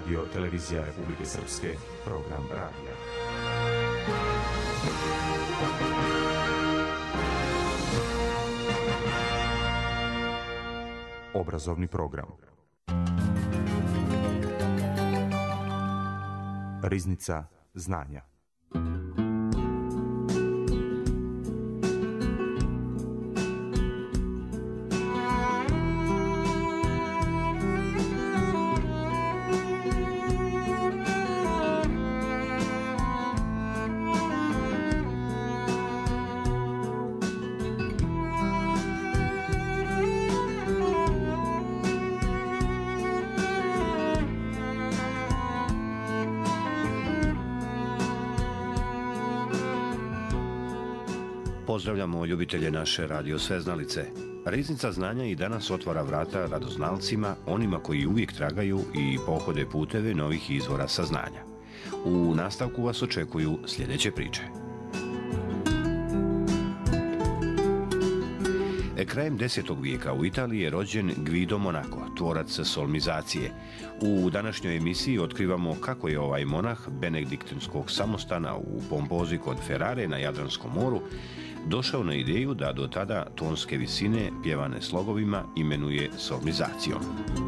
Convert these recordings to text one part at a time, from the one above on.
Radio Televizija Republike Srpske, program radija. Obrazovni program. Riznica znanja. Pozdravljamo ljubitelje naše radio sveznalice. Riznica znanja i danas otvara vrata radoznalcima, onima koji uvijek tragaju i pohode puteve novih izvora saznanja. U nastavku vas očekuju sljedeće priče. Krajem 10. vijeka u Italiji je rođen Guido Monaco, tvorac solmizacije. U današnjoj emisiji otkrivamo kako je ovaj monah benediktinskog samostana u Pompozi kod Ferrare na Jadranskom moru došao na ideju da do tada tonske visine pjevane slogovima imenuje solmizacijom.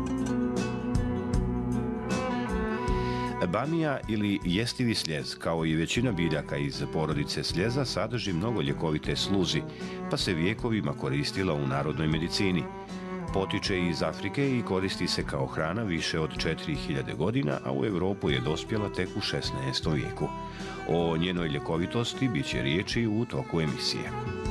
Bamija ili jestivi sljez, kao i većina biljaka iz porodice sljeza, sadrži mnogo ljekovite sluzi, pa se vijekovima koristila u narodnoj medicini. Potiče iz Afrike i koristi se kao hrana više od 4000 godina, a u Europu je dospjela tek u 16. vijeku. O njenoj ljekovitosti bit će riječi u toku emisije.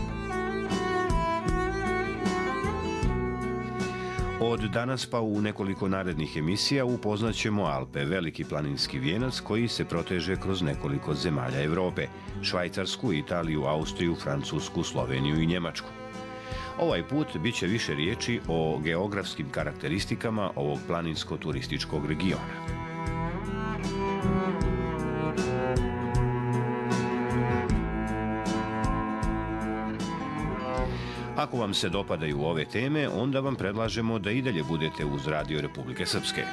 Od danas pa u nekoliko narednih emisija upoznat ćemo Alpe, veliki planinski vijenac koji se proteže kroz nekoliko zemalja Europe, Švajcarsku, Italiju, Austriju, Francusku, Sloveniju i Njemačku. Ovaj put bit će više riječi o geografskim karakteristikama ovog planinsko-turističkog regiona. Ako vam se dopadaju ove teme, onda vam predlažemo da i dalje budete uz Radio Republike Srpske.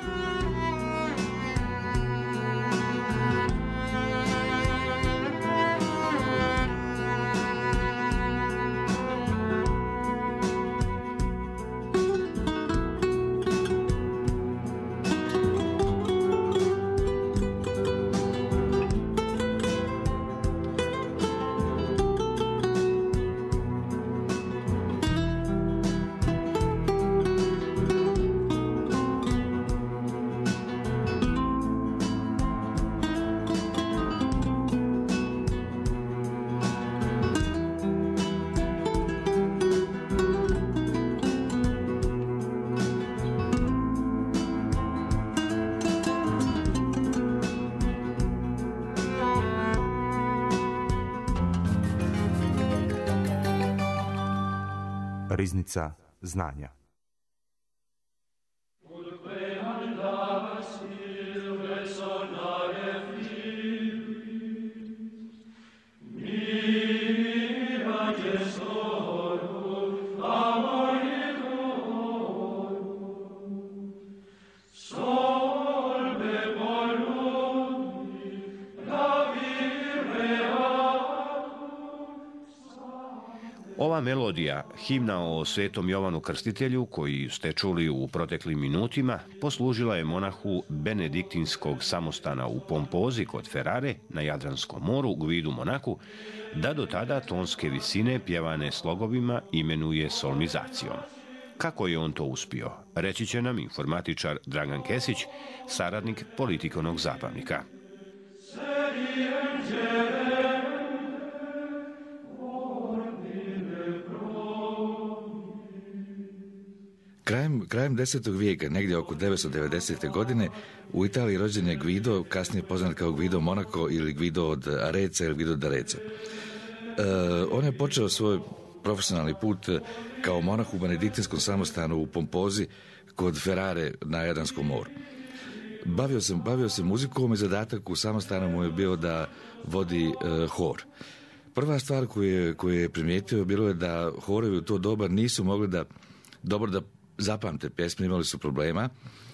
Riznica znanja. Ova melodija, himna o Svetom Jovanu Krstitelju, koji ste čuli u proteklim minutima, poslužila je monahu benediktinskog samostana u Pompozi kod Ferrare na Jadranskom moru, Guidu Monaku, da do tada tonske visine pjevane slogovima imenuje solmizacijom. Kako je on to uspio, reći će nam informatičar Dragan Kesić, saradnik Politikonog zabavnika. Krajem 10. vijeka, negdje oko 990. godine, u Italiji rođen je Guido, kasnije poznat kao Guido Monaco ili Guido od Arezza ili Guido d'Arezzo. On je počeo svoj profesionalni put kao monah u benediktinskom samostanu u Pompozi kod Ferrare na Jadranskom moru. Bavio se muzikom i zadatak u samostanu mu je bio da vodi hor. Prva stvar koju je primijetio bilo je da horovi u to doba nisu mogli da dobro da zapamte pjesme, imali su problema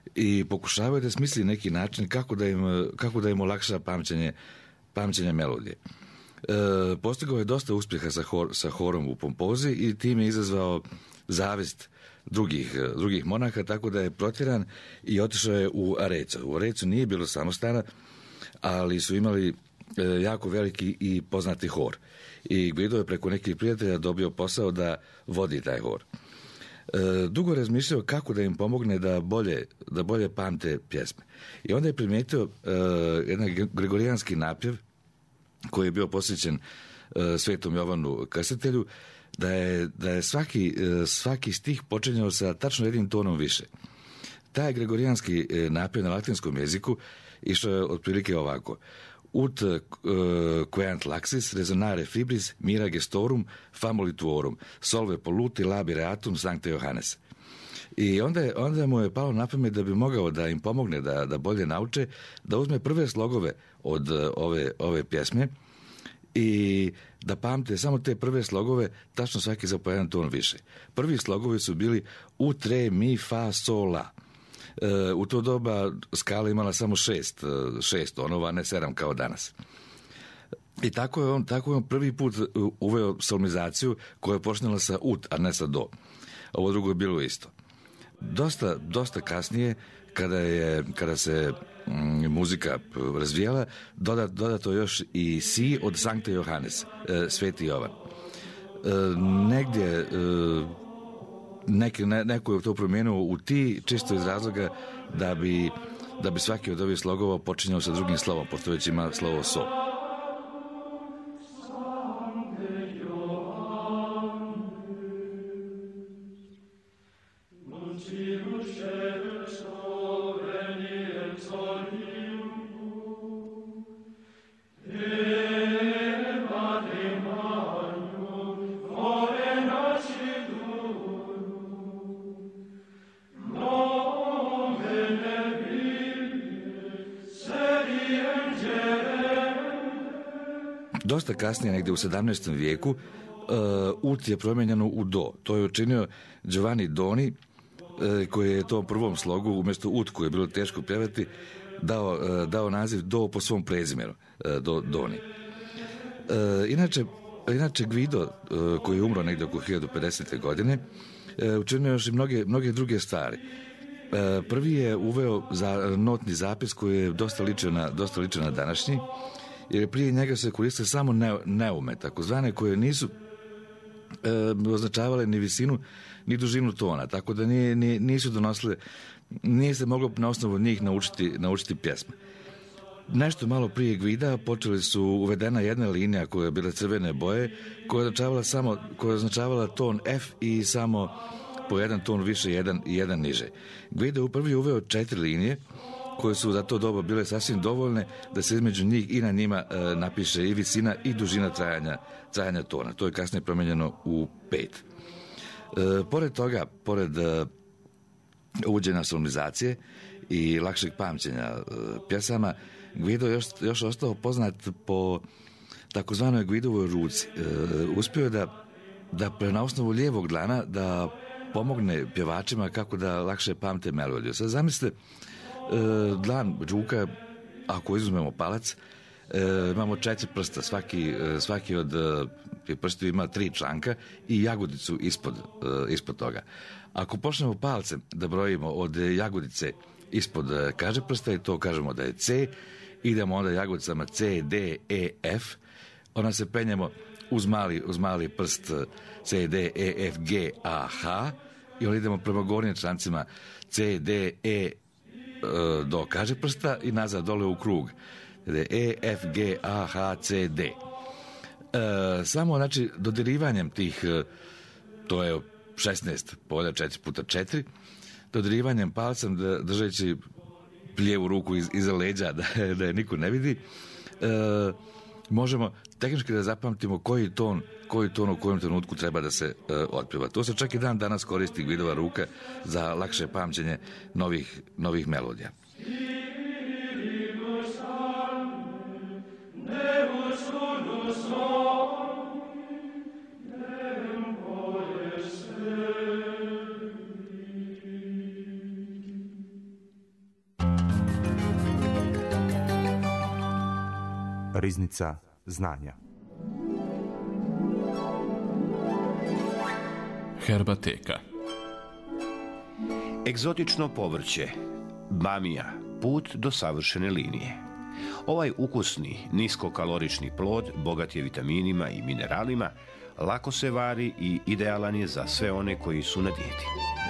i pokušavaju da smisli neki način kako da im olakša pamćenje melodije. Postigao je dosta uspjeha sa horom u Pompozi i time je izazvao zavist drugih monaha, tako da je protjeran i otišao je u Arezzo. U Arezzu nije bilo samostana, ali su imali jako veliki i poznati hor. I Guido je preko nekih prijatelja dobio posao da vodi taj hor. Dugo razmišljao kako da im pomogne da bolje pamte pjesme. I onda je primijetio jedan gregorijanski napjev koji je bio posvećen Svetom Jovanu Krstitelju, da je svaki stih počinjao sa tačno jednim tonom više. Taj gregorijanski napjev na latinskom jeziku išao je otprilike ovako: ut queant laxis resonare fibris mira gestorum famuli tuorum solve polluti labireatum sancte Johannes. I onda mu je palo na pamet da bi mogao da im pomogne da bolje nauče, da uzme prve slogove od ove pjesme i da pamte samo te prve slogove, tačno svaki za po jedan ton više. Prvi slogovi su bili ut, re, mi, fa, sol, la. U to doba skala imala samo 6 tonova, ne 7 kao danas. I tako je on prvi put uveo solmizaciju koja je počinjala sa ut, a ne sa do. Ovo drugo je bilo isto. Dosta kasnije, kada se muzika razvijala, dodato još i si od Sancte Johannes, Sveti Jovan. Negdje neko je to promijenio u ti, čisto iz razloga da bi svaki od ovih slogova počinjao sa drugim slovom, pošto već ima slovo so. Dosta kasnije, negdje u 17. vijeku, ut je promijenjeno u do. To je učinio Giovanni Doni, koji je tom prvom slogu, umjesto ut, koje je bilo teško pjevati, dao naziv do po svom prezimenu, Doni. Inače Guido, koji je umro negdje oko 1050. godine, učinio još i mnoge druge stvari. Prvi je uveo notni zapis koji je dosta ličio na današnji, jer prije njega se koriste samo neume, takozvane, koje nisu označavale ni visinu ni dužinu tona, tako da nisu donosile, nije se moglo na osnovu njih naučiti pjesme. Nešto malo prije Guida uvedena jedna linija koja je bila crvene boje, koja je označavala ton F i samo po jedan ton više i jedan niže. Guida je prvi uveo 4 linije, koje su za to doba bile sasvim dovoljne da se između njih i na njima napiše i visina i dužina trajanja tona. To je kasnije promijenjeno u 5. Pored toga, pored uvođenja solmizacije i lakšeg pamćenja pjesama, Guido je još ostao poznat po takozvanoj Guidovoj ruci. Uspio je da na osnovu lijevog dlana da pomogne pjevačima kako da lakše pamte melodiju. Sad zamislite, dlan ruka, ako izuzmemo palac, imamo 4 prsta, svaki od prstiju ima 3 članka i jagodicu ispod toga. Ako počnemo palcem da brojimo od jagodice ispod kažeprsta i to kažemo da je C, idemo onda jagodicama C, D, E, F, onda se penjemo uz mali prst C, D, E, F, G, A, H i onda idemo prema gornjim člancima C, D, E, do kažeprsta i nazad dole u krug. E, F, G, A, H, C, D. Samo, znači, dodirivanjem tih, to je 16 polja 4x4, dodirivanjem palcem, držeći lijevu ruku iza leđa da je niko ne vidi, možemo tehnički da zapamtimo koji ton u kojem trenutku treba da se otpjeva. To se čak i dan danas koristi Guidova ruka za lakše pamćenje novih melodija. Riznica znanja. Herbateka. Egzotično povrće, bamija, put do savršene linije. Ovaj ukusni, niskokalorični plod, bogat je vitaminima i mineralima, lako se vari i idealan je za sve one koji su na dijeti.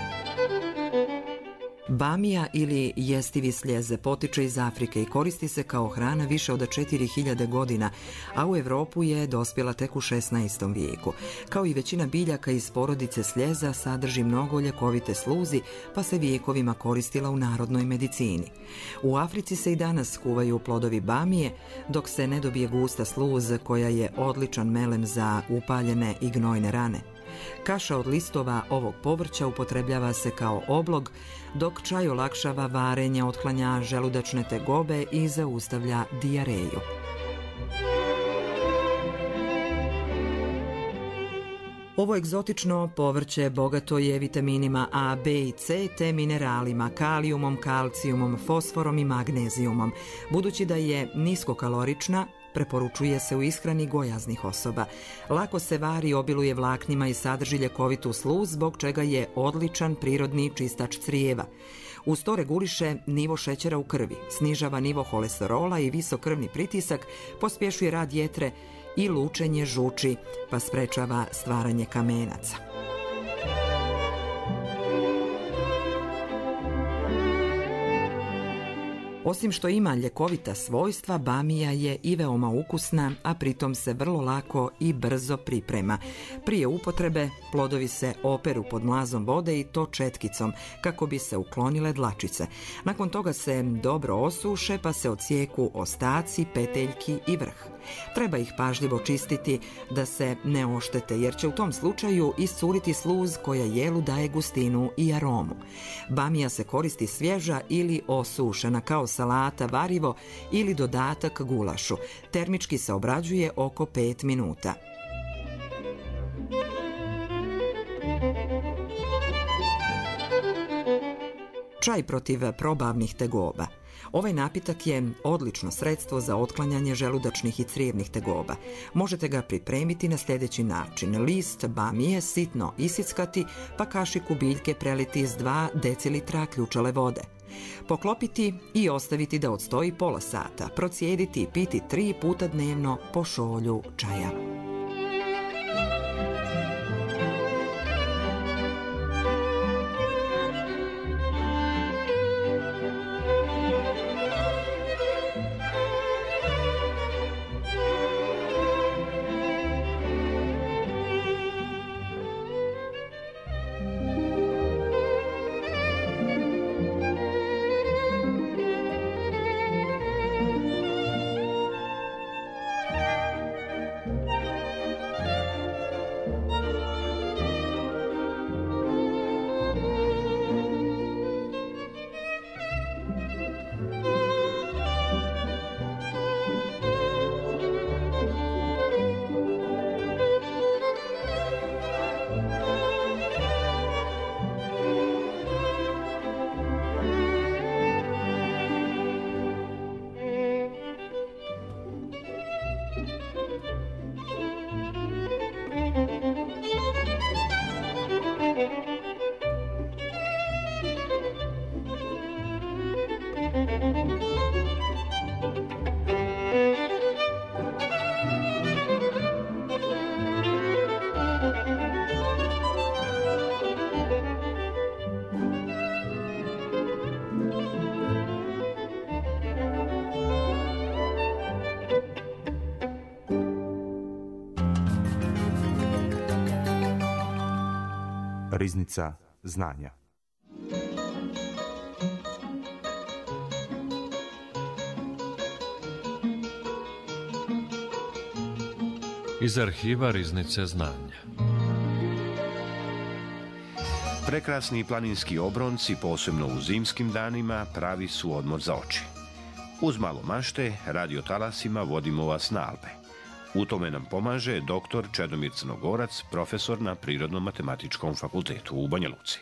Bamija ili jestivi sljeze potiče iz Afrike i koristi se kao hrana više od 4000 godina, a u Evropu je dospjela tek u 16. vijeku. Kao i većina biljaka iz porodice sljeza sadrži mnogo ljekovite sluzi, pa se vijekovima koristila u narodnoj medicini. U Africi se i danas kuvaju plodovi bamije, dok se ne dobije gusta sluz koja je odličan melem za upaljene i gnojne rane. Kaša od listova ovog povrća upotrebljava se kao oblog, dok čaj olakšava varenje, otklanja želudačne tegobe i zaustavlja dijareju. Ovo egzotično povrće bogato je vitaminima A, B i C te mineralima, kalijumom, kalcijumom, fosforom i magnezijumom. Budući da je niskokalorična, preporučuje se u ishrani gojaznih osoba. Lako se vari, obiluje vlaknima i sadrži ljekovitu sluz, zbog čega je odličan prirodni čistač crijeva. Uz to reguliše nivo šećera u krvi, snižava nivo holesterola i visok krvni pritisak, pospješuje rad jetre i lučenje žuči, pa sprečava stvaranje kamenaca. Osim što ima ljekovita svojstva, bamija je i veoma ukusna, a pritom se vrlo lako i brzo priprema. Prije upotrebe plodovi se operu pod mlazom vode i to četkicom kako bi se uklonile dlačice. Nakon toga se dobro osuše pa se odsijeku ostaci, peteljki i vrh. Treba ih pažljivo čistiti da se ne oštete, jer će u tom slučaju iscuriti sluz koja jelu daje gustinu i aromu. Bamija se koristi svježa ili osušena kao salata, varivo ili dodatak gulašu. Termički se obrađuje oko 5 minuta. Čaj protiv probavnih tegoba. Ovaj napitak je odlično sredstvo za otklanjanje želudačnih i crijevnih tegoba. Možete ga pripremiti na sljedeći način. List bamije sitno isickati, pa kašiku biljke preliti s 2 decilitra ključale vode. Poklopiti i ostaviti da odstoji pola sata. Procijediti i piti 3 puta dnevno po šolju čaja. Riznica znanja. Iz arhiva Riznice znanja. Prekrasni planinski obronci, posebno u zimskim danima, pravi su odmor za oči. Uz malo mašte, radiotalasima vodimo vas na Alpe. U tome nam pomaže dr. Čedomir Crnogorac, profesor na Prirodno-matematičkom fakultetu u Banja Luci.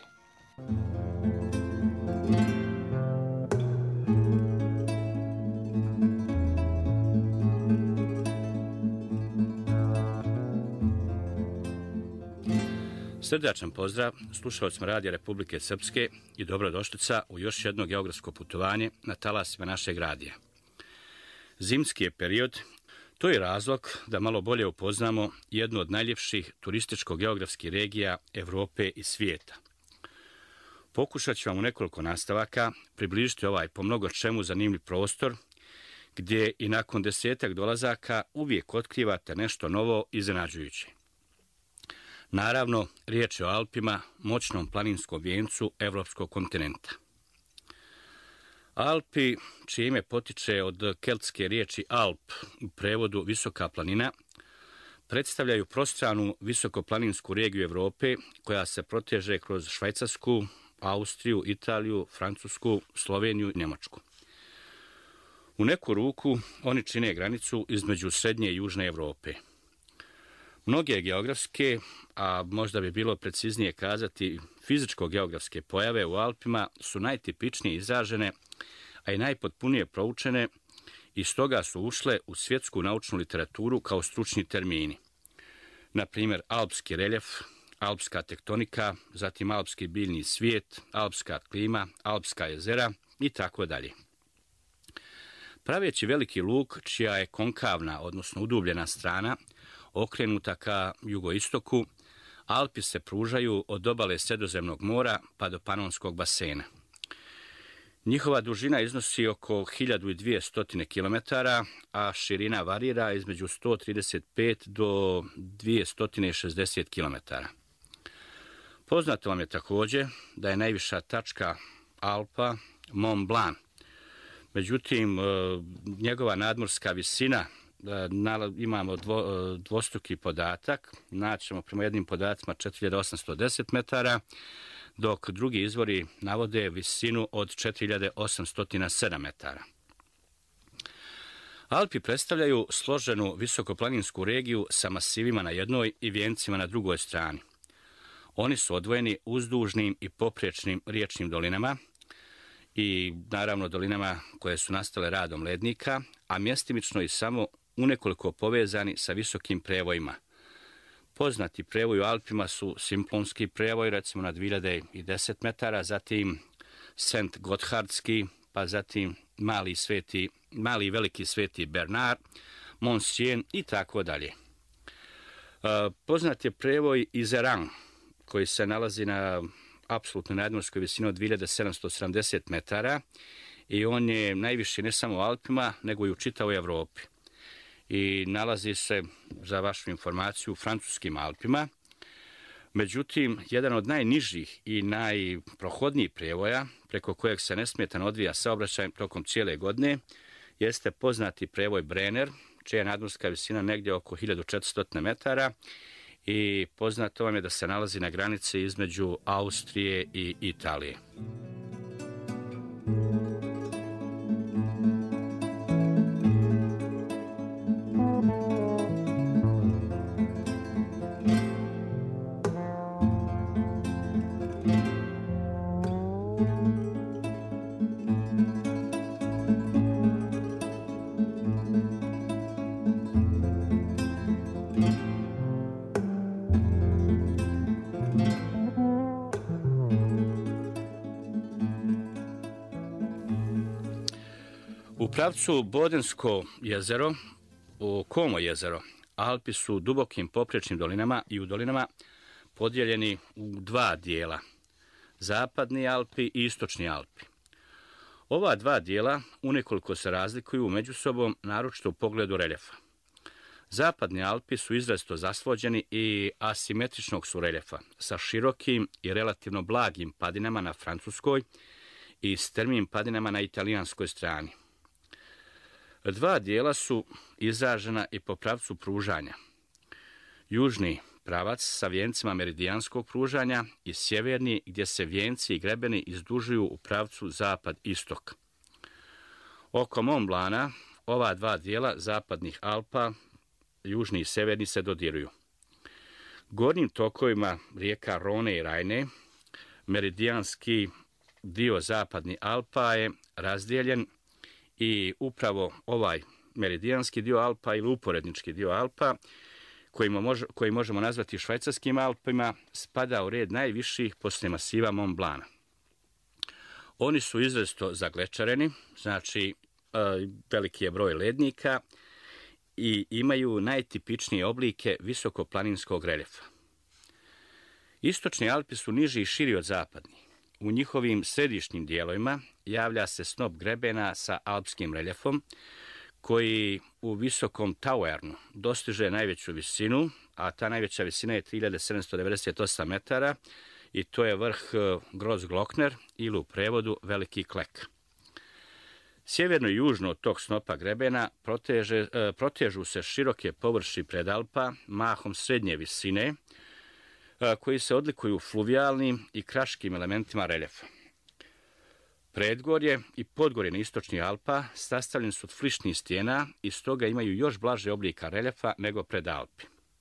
Srdačan pozdrav slušalcima Radija Republike Srpske i dobrodošlica u još jedno geografsko putovanje na talasima našeg radija. Zimski je period, to je razlog da malo bolje upoznamo jednu od najljepših turističko-geografskih regija Evrope i svijeta. Pokušat ću vam u nekoliko nastavaka približiti ovaj po mnogo čemu zanimljiv prostor, gdje i nakon 10-ak dolazaka uvijek otkrivate nešto novo i iznenađujuće. Naravno, riječ je o Alpima, moćnom planinskom vijencu evropskog kontinenta. Alpi, čije ime potiče od keltske riječi Alp, u prevodu visoka planina, predstavljaju prostranu visokoplaninsku regiju Evrope koja se proteže kroz Švajcarsku, Austriju, Italiju, Francusku, Sloveniju i Njemačku. U neku ruku oni čine granicu između srednje i južne Evrope. Mnoge geografske, a možda bi bilo preciznije kazati fizičko-geografske pojave u Alpima su najtipičnije izražene, a i najpotpunije proučene i stoga su ušle u svjetsku naučnu literaturu kao stručni termini. Na primjer, alpski reljef, alpska tektonika, zatim alpski biljni svijet, alpska klima, alpska jezera i tako dalje. Praveći veliki luk, čija je konkavna, odnosno udubljena strana, okrenuta ka jugoistoku, Alpi se pružaju od obale Sredozemnog mora pa do Panonskog basena. Njihova dužina iznosi oko 1200 km, a širina varira između 135 do 260 km. Poznato vam je također da je najviša tačka Alpa Mont Blanc. Međutim, njegova nadmorska visina, imamo dvostruki podatak, naćemo prema jednim podacima 4810 metara, dok drugi izvori navode visinu od 4807 metara. Alpi predstavljaju složenu visokoplaninsku regiju sa masivima na jednoj i vijencima na drugoj strani. Oni su odvojeni uzdužnim i popriječnim riječnim dolinama i naravno dolinama koje su nastale radom lednika, a mjestimično i samo unekoliko povezani sa visokim prevojima. Poznati prevoj u Alpima su Simplonski prevoj, recimo na 2010 metara, zatim St. Gotthardski, pa zatim mali i veliki sveti Bernard, Mont Sien i tako dalje. Poznat je prevoj Izeran, koji se nalazi na apsolutno nadmorskoj visini od 2770 metara i on je najviši ne samo u Alpima, nego i u čitavoj Evropi. I nalazi se, za vašu informaciju, u francuskim Alpima. Međutim, jedan od najnižih i najprohodnijih prevoja, preko kojeg se nesmetano odvija saobraćaj tokom cijele godine, jeste poznati prevoj Brenner, čija je nadmorska visina negdje oko 1400 metara i poznato vam je da se nalazi na granici između Austrije i Italije. U pravcu Bodensko jezero, u Como jezero, Alpi su dubokim popriječnim dolinama i u dolinama podijeljeni u dva dijela, zapadni Alpi i istočni Alpi. Ova dva dijela unekoliko se razlikuju među sobom, naročito u pogledu reljefa. Zapadni Alpi su izrazito zasvođeni i asimetričnog su reljefa, sa širokim i relativno blagim padinama na francuskoj i strmim padinama na italijanskoj strani. Dva dijela su izražena i po pravcu pružanja. Južni pravac sa vijencima meridijanskog pružanja i sjeverni gdje se vijenci i grebeni izdužuju u pravcu zapad-istok. Oko Mont Blanca ova dva dijela zapadnih Alpa, južni i severni, se dodiruju. Gornjim tokovima rijeka Rhone i Rajne, meridijanski dio zapadnih Alpa je razdijeljen i upravo ovaj meridijanski dio Alpa ili uporednički dio Alpa koji možemo nazvati švajcarskim Alpima, spada u red najviših poslije masiva Mont Blanc. Oni su izrazito zaglečareni, znači veliki je broj lednika i imaju najtipičnije oblike visokoplaninskog reljefa. Istočni Alpi su niži i širi od zapadnih. U njihovim središnjim dijelovima javlja se snop grebena sa alpskim reljefom, koji u visokom Tauernu dostiže najveću visinu, a ta najveća visina je 3798 metara i to je vrh Grossglockner ili u prevodu Veliki Klek. Sjeverno i južno od tog snopa grebena protežu se široke površi predalpa, mahom srednje visine, koji se odlikuju fluvijalnim i kraškim elementima reljefa. Predgorje i podgorje na istočnih Alpa sastavljeni su od flišnih stijena i stoga imaju još blaže oblika reljefa nego predalpi.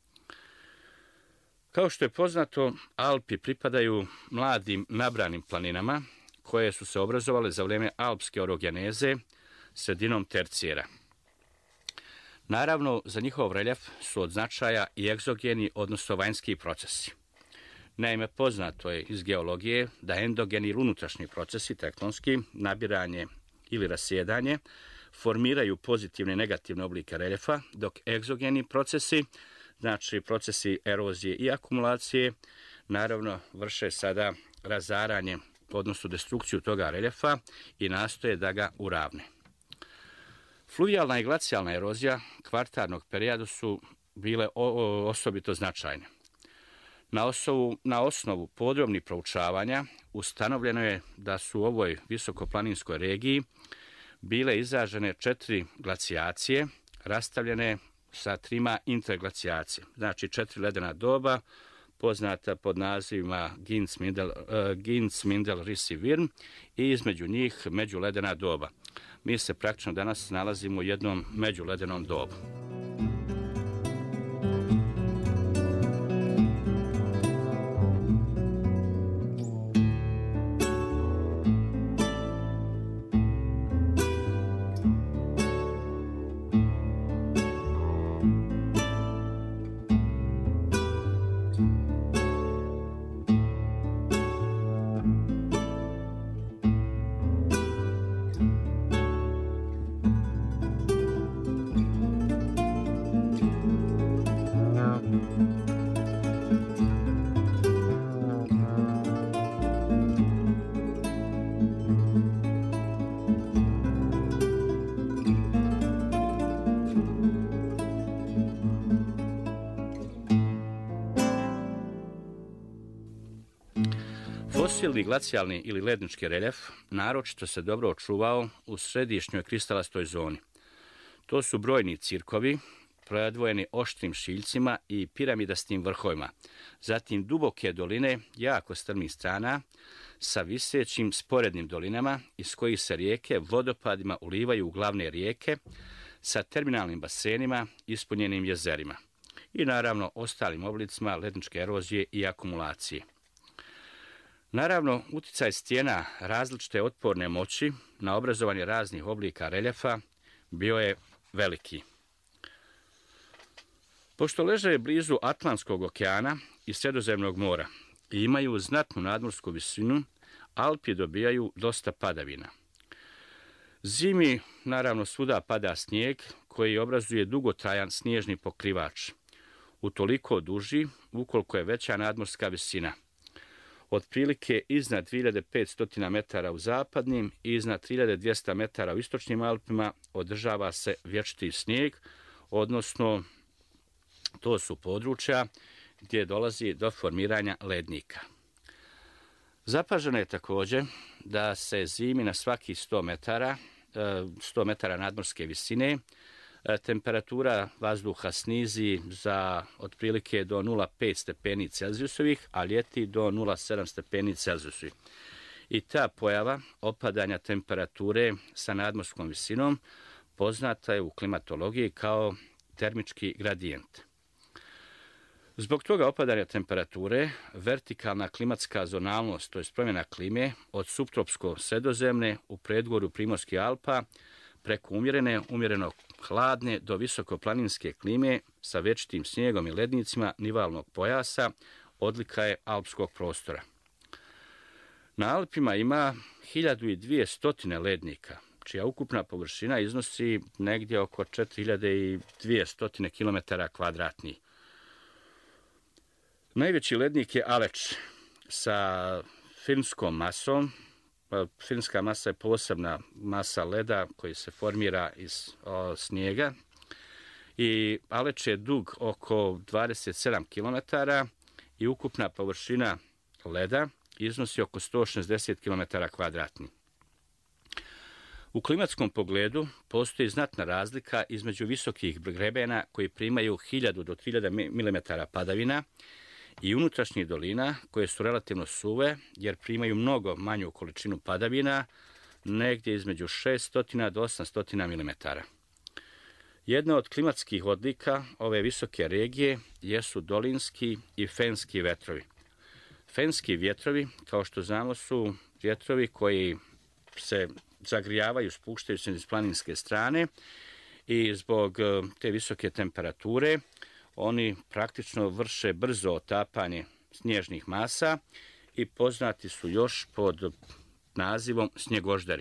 Kao što je poznato, Alpi pripadaju mladim nabranim planinama koje su se obrazovale za vrijeme alpske orogeneze sredinom tercijera. Naravno, za njihov reljef su od značaja i egzogeni, odnosno vanjski procesi. Naime, poznato je iz geologije da endogeni ili unutrašnji procesi, tektonski, nabiranje ili rasjedanje, formiraju pozitivne i negativne oblike reljefa, dok egzogeni procesi, znači procesi erozije i akumulacije, naravno vrše sada razaranje, odnosno destrukciju toga reljefa i nastoje da ga uravne. Fluvijalna i glacijalna erozija kvartarnog perioda su bile osobito značajne. Na osnovu podrobnih proučavanja ustanovljeno je da su u ovoj visokoplaninskoj regiji bile izražene 4 glacijacije, rastavljene sa 3 interglacijacije, znači 4 ledena doba, poznata pod nazivima Ginz, Mindel, Ris i Virn, i između njih međuledena doba. Mi se praktično danas nalazimo u jednom međuledenom dobu. Fosilni glacijalni ili lednički reljef naročito se dobro očuvao u središnjoj kristalastoj zoni. To su brojni cirkovi, predvojeni oštrim šiljcima i piramidastim vrhovima, zatim duboke doline jako strmih strana sa visećim sporednim dolinama iz kojih se rijeke vodopadima ulivaju u glavne rijeke sa terminalnim basenima ispunjenim jezerima i naravno ostalim oblicima ledničke erozije i akumulacije. Naravno, utjecaj stijena različite otporne moći na obrazovanje raznih oblika reljefa bio je veliki. Pošto leže blizu Atlantskog okeana i Sredozemnog mora i imaju znatnu nadmorsku visinu, Alpi dobijaju dosta padavina. Zimi, naravno, svuda pada snijeg koji obrazuje dugotrajan snježni pokrivač, utoliko duži ukoliko je veća nadmorska visina. Otprilike iznad 2500 metara u zapadnim i iznad 3200 metara u istočnim Alpima održava se vječiti snijeg, odnosno to su područja gdje dolazi do formiranja lednika. Zapaženo je također da se zimi na svaki 100 metara nadmorske visine temperatura vazduha snizi za otprilike do 0,5 stepeni Celzijusovih, a ljeti do 0,7 stepeni Celzijusovih. I ta pojava opadanja temperature sa nadmorskom visinom poznata je u klimatologiji kao termički gradijent. Zbog toga opadanja temperature, vertikalna klimatska zonalnost, to je promjena klime, od subtropsko sredozemne u predgorju Primorskih Alpa preko umjerenog hladne do visokoplaninske klime sa večitim snijegom i lednicima nivalnog pojasa, odlika je alpskog prostora. Na Alpima ima 1200 lednika, čija ukupna površina iznosi negdje oko 4200 km². Najveći lednik je Aleč sa finskom masom. Finska masa je posebna masa leda koji se formira iz snijega. I Aleč je dug oko 27 km i ukupna površina leda iznosi oko 160 km². U klimatskom pogledu postoji znatna razlika između visokih grebena koji primaju 1000 do 3000 mm padavina i unutrašnjih dolina koje su relativno suve jer primaju mnogo manju količinu padavina, negdje između 600 do 800 mm. Jedna od klimatskih odlika ove visoke regije jesu dolinski i fenski vetrovi. Fenski vjetrovi, kao što znamo, su vjetrovi koji se zagrijavaju, spuštaju se iz planinske strane i zbog te visoke temperature oni praktično vrše brzo otapanje snježnih masa i poznati su još pod nazivom snjegoždari.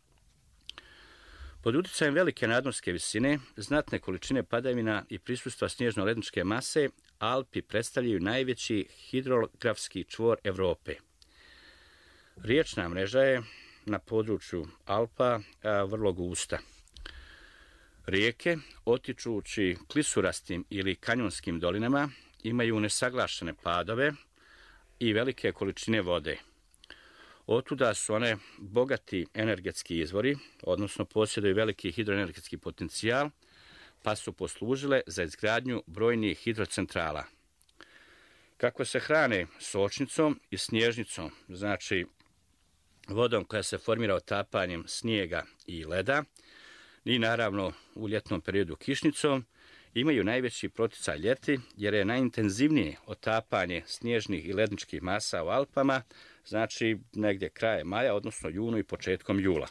Pod utjecajem velike nadmorske visine, znatne količine padavina i prisustva snježno-ledničke mase, Alpi predstavljaju najveći hidrografski čvor Europe. Riječna mreža je na području Alpa vrlo gusta. Rijeke, otičući klisurastim ili kanjonskim dolinama, imaju nesaglašene padove i velike količine vode. Otuda su one bogati energetski izvori, odnosno posjeduju veliki hidroenergetski potencijal, pa su poslužile za izgradnju brojnih hidrocentrala. Kako se hrane sočnicom i snježnicom, znači vodom koja se formira otapanjem snijega i leda, i naravno u ljetnom periodu kišnicom, imaju najveći proticaj ljeti jer je najintenzivnije otapanje snježnih i ledničkih masa u Alpama, znači negdje kraje maja, odnosno junu i početkom jula.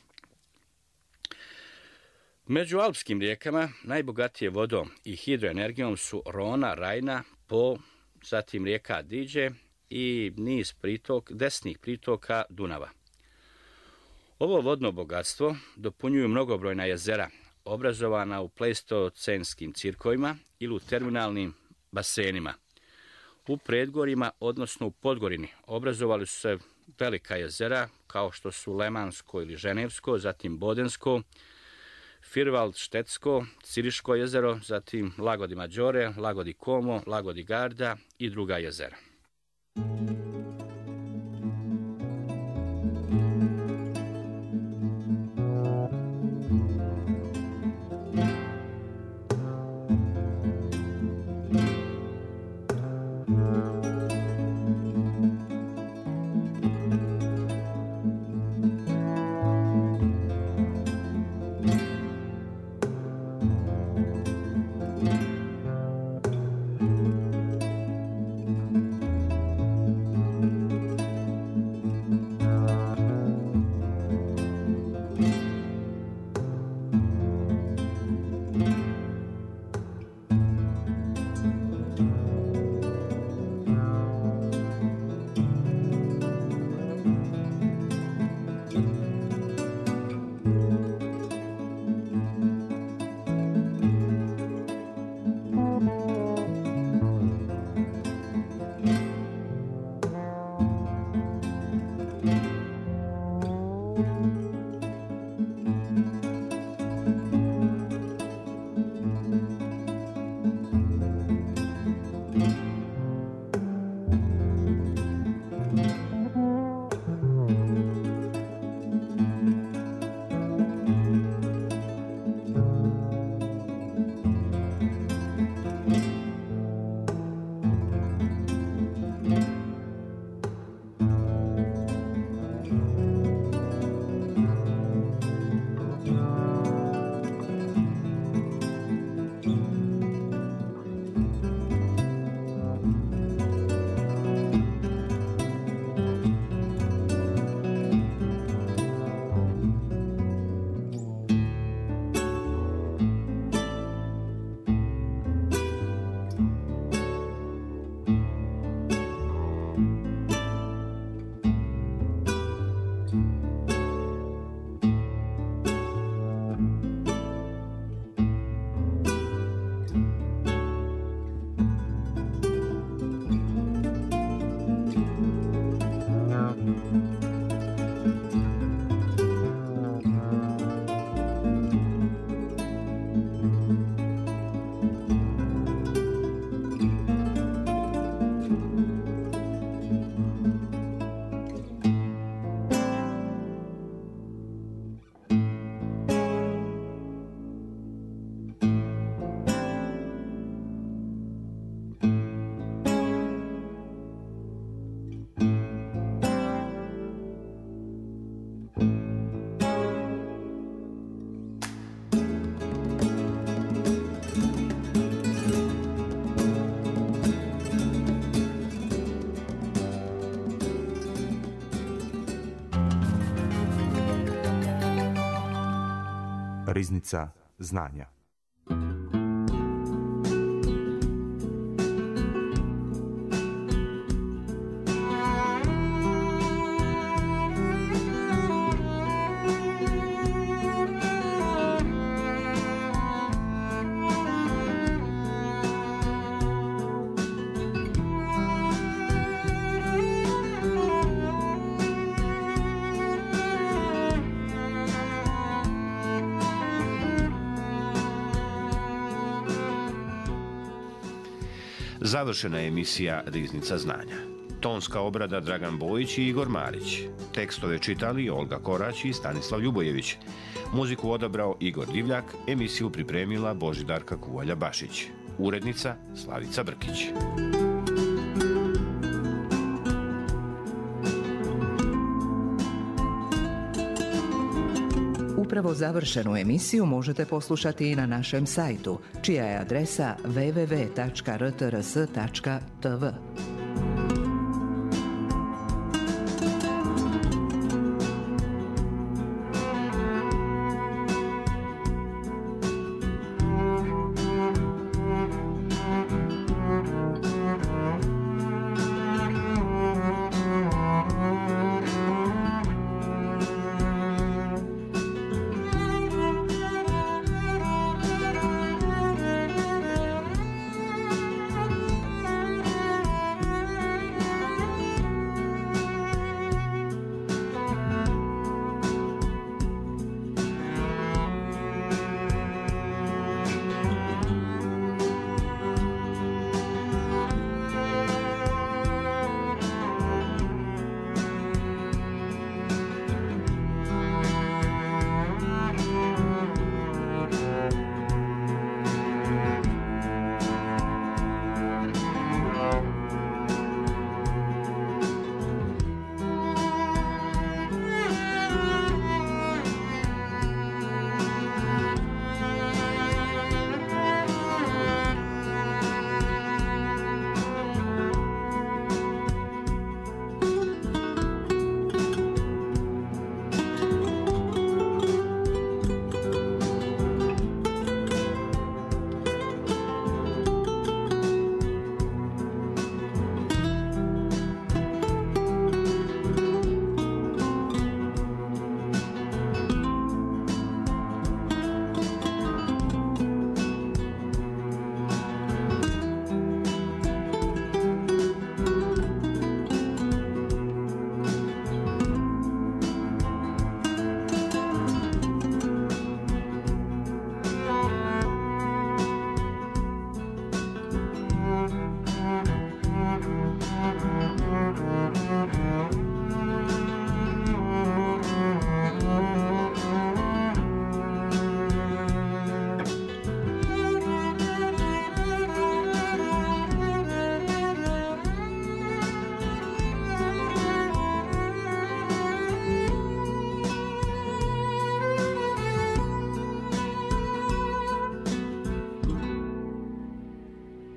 Među alpskim rijekama najbogatije vodom i hidroenergijom su Rona, Rajna, Po, zatim rijeka Diđe i niz desnih pritoka Dunava. Ovo vodno bogatstvo dopunjuju mnogobrojna jezera, obrazovana u pleistocenskim cirkovima ili u terminalnim basenima. U predgorjima, odnosno u Podgorini, obrazovali su se velika jezera, kao što su Lemansko ili Ženevsko, zatim Bodensko, Firvaldštetsko, Ciriško jezero, zatim Lago di Maggiore, Lago di Como, Lago di Garda i druga jezera. Riznica znanja. Završena je emisija Riznica znanja. Tonska obrada Dragan Bojić i Igor Marić. Tekstove čitali Olga Korać i Stanislav Ljubojević. Muziku odabrao Igor Divljak, emisiju pripremila Božidarka Kuvalja-Bašić. Urednica Slavica Brkić. Upravo završenu emisiju možete poslušati i na našem sajtu, čija je adresa www.rtrs.tv.